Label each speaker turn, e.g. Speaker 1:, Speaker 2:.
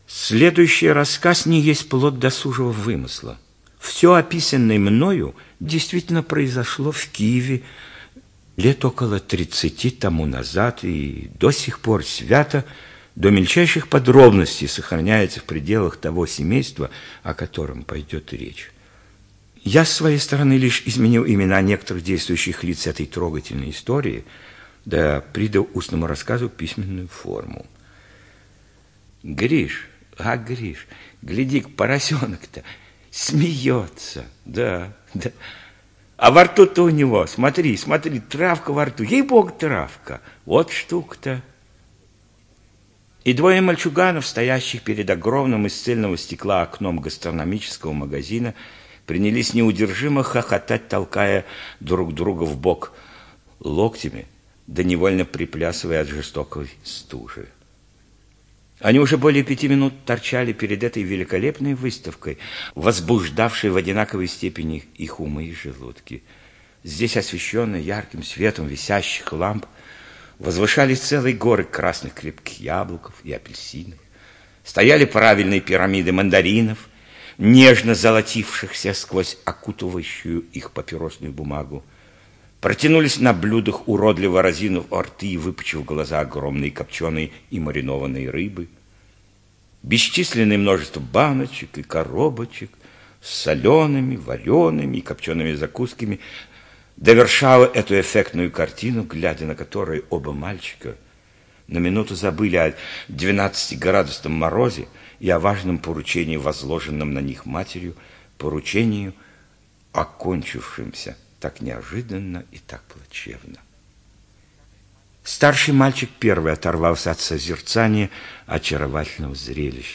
Speaker 1: Следующий рассказ не есть плод досужего вымысла. Все описанное мною действительно произошло в Киеве лет около 30 тому назад, и до сих пор свято, до мельчайших подробностей сохраняется в пределах того семейства, о котором пойдет речь. Я с своей стороны лишь изменил имена некоторых действующих лиц этой трогательной истории, да придал устному рассказу письменную форму. Гриш, Гриш, гляди-ка, поросенок-то смеется, да. А во рту-то у него, смотри, травка во рту, ей-богу, травка, вот штука-то. И двое мальчуганов, стоящих перед огромным из цельного стекла окном гастрономического магазина, принялись неудержимо хохотать, толкая друг друга в бок локтями, да невольно приплясывая от жестокой стужи. Они уже более 5 минут торчали перед этой великолепной выставкой, возбуждавшей в одинаковой степени их умы и желудки. Здесь, освещенные ярким светом висящих ламп, возвышались целые горы красных крепких яблоков и апельсинов. Стояли правильные пирамиды мандаринов, нежно золотившихся сквозь окутывающую их папиросную бумагу. Протянулись на блюдах, уродливо разинув рты и выпучив глаза, огромные копченые и маринованные рыбы. Бесчисленное множество баночек и коробочек с солеными, вареными и копчеными закусками довершало эту эффектную картину, глядя на которую оба мальчика на минуту забыли о 12-градусном морозе и о важном поручении, возложенном на них матерью, поручению, окончившемся так неожиданно и так плачевно. Старший мальчик первый оторвался от созерцания очаровательного зрелища.